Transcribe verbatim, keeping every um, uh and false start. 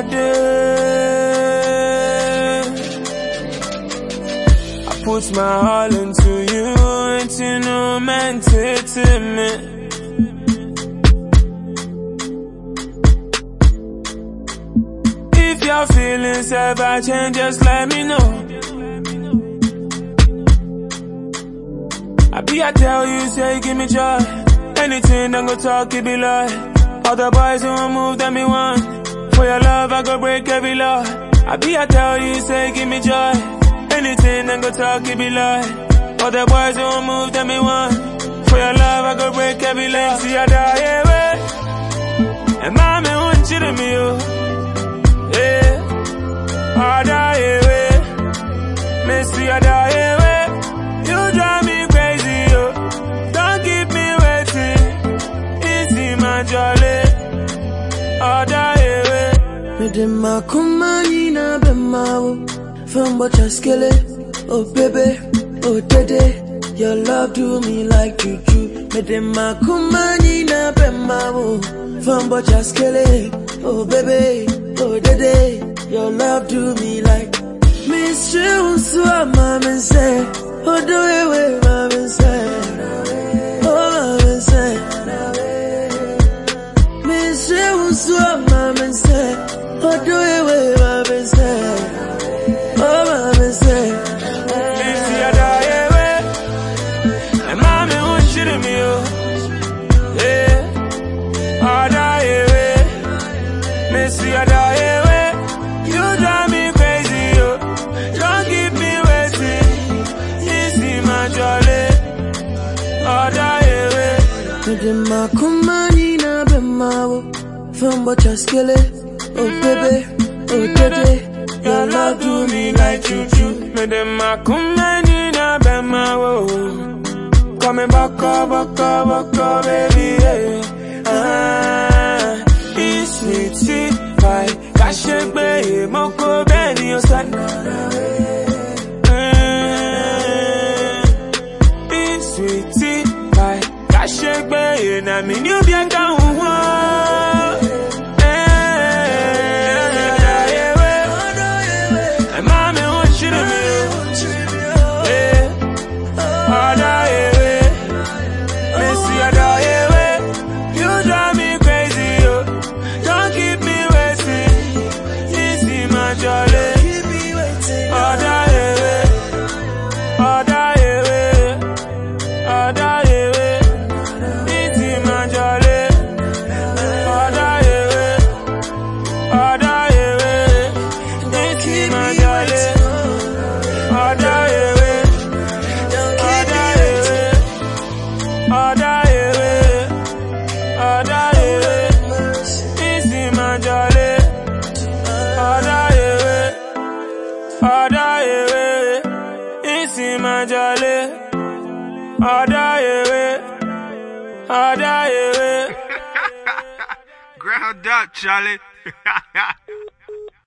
day. I put my all into you, and you know meant it to me. If your feelings ever change, just let me know. I be I tell you, say give me joy. Anything I'm gonna talk, it be lie. All the boys who move, that me want. For your love, I go break every law. I be I tell you, say give me joy. Anything I'm gonna talk, it be lie. All the boys who move, that me want. For your love, I go break every law. See I die away, and mommy won't cheat me, oh. Yeah, I die away, Missy I die away. You drive me crazy, oh. Don't keep me waiting. Easy, my jolly. I die away. Me de ma kumani na be mawo. From what you skele, oh baby, oh dede. Your love do me like juju. Me de ma kumani na be mawo. From what you skele, oh baby, oh dede. Your love do me like. Miss you so mama say, oh do it with mama say, oh mama say. Miss you so mama say, oh do it with mama say, oh mama say. Missy I die away, and mommy won't shoot me, oh. Yeah, I die away, Missy I die away. You drive me crazy, oh. Don't keep me waiting. Easy, my jolly. I die away. Me de ma kumani na be mawo. From what you skele, oh baby, oh dede. Your love do me like juju. Me de ma kumani na be mawo. Coming back up, back up, back up, baby, yeah. Ah, it's sweet, sweet pie. Kashebe, moko beni osan. It's sweet, sweet pie. Kashebe, na mi new bianca uwa. And mommy won't shoot me. Yeah, I die away. Missy I die away. You drive me crazy, oh. Don't keep me waiting. Easy, my jolly. I die away. I die away. I die away. Easy, my jolly. I die away. I die away. Easy, my jolly. I die away. I die away. I die away. I die away. Easy, my jolly. I die away. I die away. Easy, my jolly. I die away. I die away. Ground up, Charlie.